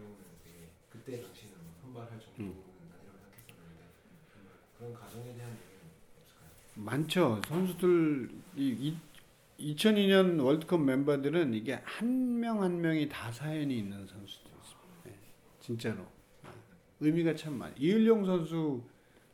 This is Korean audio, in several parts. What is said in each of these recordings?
경우는 되게 그때 당시는 선발할 정도는 아니라고 생각했었는데 그런 가정에 대한 얘기는 없을까요? 많죠. 선수들 2002년 월드컵 멤버들은 이게 한 명 한 명이 다 사연이 있는 선수들이었습니다. 네, 진짜로 의미가 참 많아요. 이을용 선수,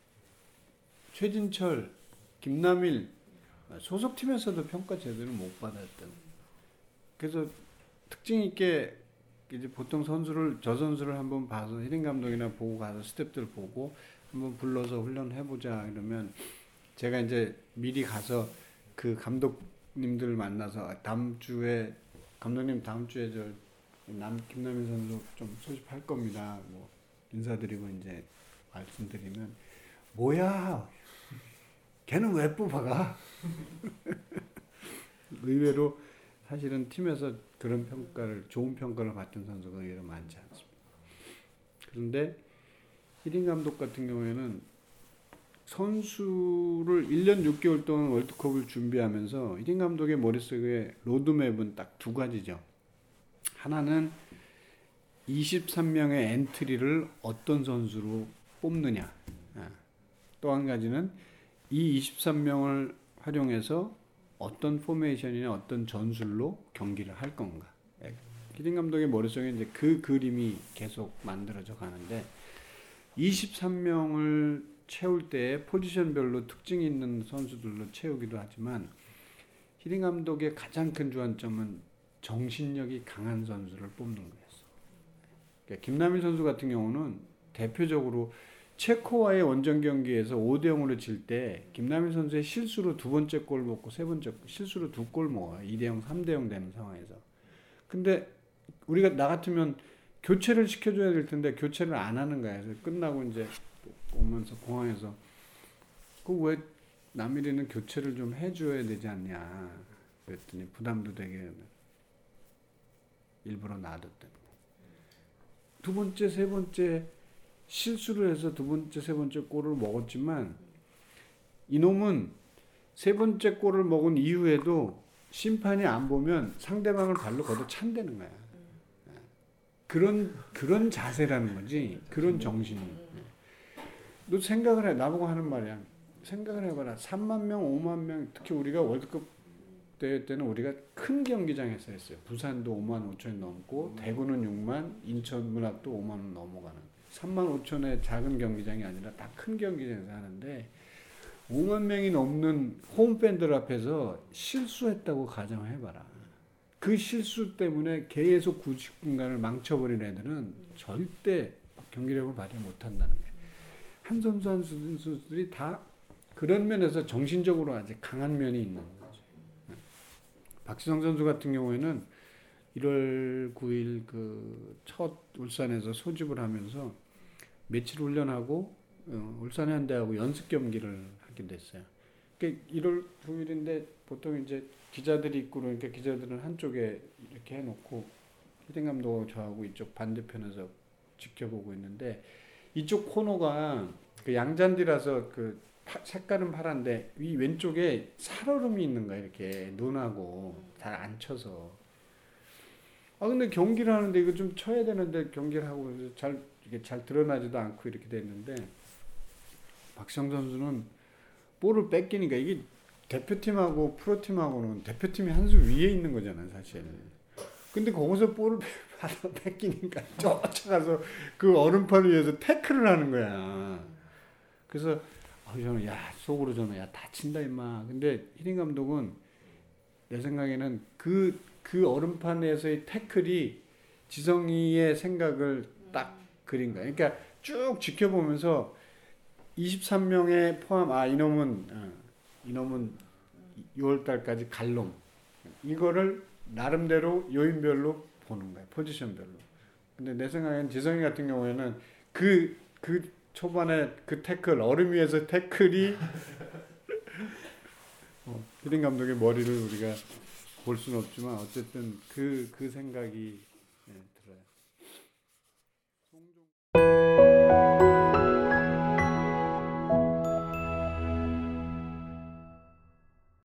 최진철, 김남일 소속팀에서도 평가 제대로 못 받았던. 그래서 특징 있게 이제 보통 저 선수를 한번 봐서 히딩 감독이나 보고 가서 스태프들 보고 한번 불러서 훈련해보자 이러면 제가 이제 미리 가서 그 감독님들 만나서 다음 주에 감독님 다음 주에 김남일 선수 좀 소집할 겁니다. 뭐 인사드리고 이제 말씀드리면 뭐야 걔는 왜 뽑아가? 의외로 사실은 팀에서 그런 좋은 평가를 받던 선수가 의외로 많지 않습니다. 그런데 히딩 감독 같은 경우에는 선수를 1년 6개월 동안 월드컵을 준비하면서 히딩 감독의 머릿속에 로드맵은 딱 두 가지죠. 하나는 23명의 엔트리를 어떤 선수로 뽑느냐. 또 한 가지는 이 23명을 활용해서 어떤 포메이션이나 어떤 전술로 경기를 할 건가. 히딩 감독의 머릿속에 이제 그 그림이 계속 만들어져 가는데 23명을 채울 때 포지션별로 특징이 있는 선수들로 채우기도 하지만 히딩 감독의 가장 큰 주안점은 정신력이 강한 선수를 뽑는 거였어. 그러니까 김남일 선수 같은 경우는 대표적으로 체코와의 원정 경기에서 5대0으로 질 때 김남일 선수의 실수로 두 번째 골 먹고 세 번째 실수로 두 골 먹어요. 2대0, 3대0 되는 상황에서. 근데 우리가 나 같으면 교체를 시켜줘야 될 텐데 교체를 안 하는 거야. 그래서 끝나고 이제 오면서 공항에서 그 왜 남일이는 교체를 좀 해줘야 되지 않냐 그랬더니 부담도 되게 일부러 놔뒀대. 두 번째, 세 번째 실수를 해서 두 번째, 세 번째 골을 먹었지만 이놈은 세 번째 골을 먹은 이후에도 심판이 안 보면 상대방을 발로 걷어 찬다는 거야. 그런 자세라는 거지. 그런 정신이. 너 생각을 해. 나보고 하는 말이야. 생각을 해봐라. 3만 명, 5만 명, 특히 우리가 월드컵 대회 때는 우리가 큰 경기장에서 했어요. 부산도 5만 5천이 넘고 대구는 6만, 인천 문학도 5만 원 넘어가는 3만 5천의 작은 경기장이 아니라 다 큰 경기장에서 하는데 5만 명이 넘는 홈팬들 앞에서 실수했다고 가정해봐라. 그 실수 때문에 계속 90분간을 망쳐버린 애들은 절대 경기력을 발휘 못한다는 거예요. 한 선수 한 선수들이 다 그런 면에서 정신적으로 아주 강한 면이 있는 거죠. 박지성 선수 같은 경우에는 1월 9일 그 첫 울산에서 소집을 하면서 며칠 훈련하고 울산 현대하고 연습 경기를 하게 됐어요. 그러니까 1월 9일인데 보통 이제 기자들이 있고 그러니까 기자들은 한쪽에 이렇게 해놓고 히딩 감독 저하고 이쪽 반대편에서 지켜보고 있는데 이쪽 코너가 그 양잔디라서 그 색깔은 파란데 이 왼쪽에 살얼음이 있는 거야. 이렇게 눈하고 잘 안 쳐서. 근데 경기를 하는데 이거 좀 쳐야 되는데 경기를 하고 이게 잘 드러나지도 않고 이렇게 됐는데 박지성 선수는 볼을 뺏기니까 이게 대표팀하고 프로팀하고는 대표팀이 한 수 위에 있는 거잖아요, 사실. 근데 거기서 볼을 받아 뺏기니까 쫓아가서 그 얼음판 위에서 태클을 하는 거야. 그래서 저는 속으로 저는 다친다 임마. 근데 히딩 감독은 내 생각에는 그 얼음판에서의 태클이 지성이의 생각을 딱 그린 거야. 그러니까 쭉 지켜보면서 23명에 포함 이놈은 6월달까지 갈 놈. 이거를 나름대로 요인별로 보는 거야. 포지션별로. 근데 내 생각엔 지성이 같은 경우에는 그 초반에 그 태클, 얼음 위에서 태클이 히딩 감독의 머리를 우리가 볼 수는 없지만 어쨌든 그 생각이